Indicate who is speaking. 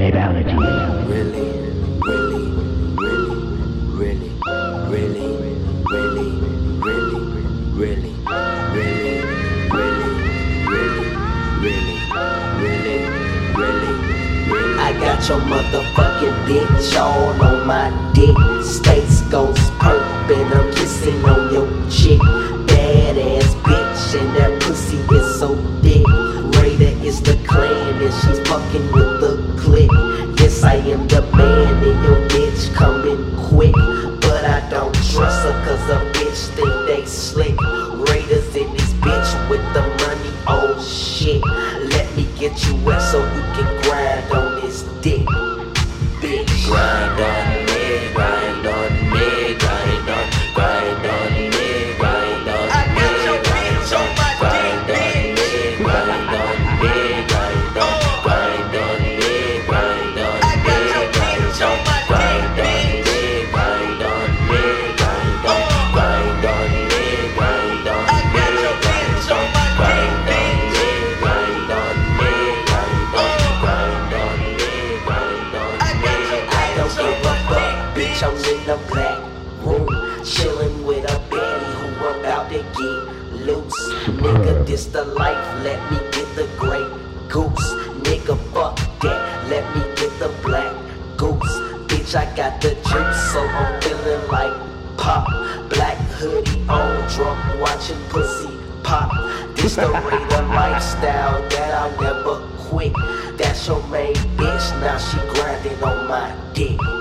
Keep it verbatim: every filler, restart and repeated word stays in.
Speaker 1: reality.
Speaker 2: Really, really, really, really, really, really, really, really, really, really, really, really, really, really, really. I got your motherfucking bitch all on my dick. Space Ghost perp and I'm kissing on your chick. Badass bitch and that pussy is so thick. Raider is the clan and she's fucking with the clique. Yes, I am the man and your bitch coming quick. But I don't trust her cause a bitch think they slick. Raiders in this bitch with the money, oh shit. Let me get you wet so you can grind on this dick. Bitch, grind on me, grind on me, grind on, grind on me, grind on me. I got your bitch on my dick, bitch. Grind on me, grind on, grind on me, grind on me. I got your bitch on my dick, bitch. Grind on me, grind on, grind on me, grind on me. I got your bitch on my dick, bitch. Grind on me, grind on, grind on me, grind on me. I don't give a fuck, bitch. I'm in the black room, chillin' with a baddie who about to get loose. Nigga, this the life, let me get the great goose. Nigga, fuck that, let me get the black goose. Bitch, I got the juice, so I'm feeling like pop. Black hoodie on, drunk, watching pussy pop. This the Raider lifestyle that I'll never quit. That's your main bitch, now she grinding on my dick.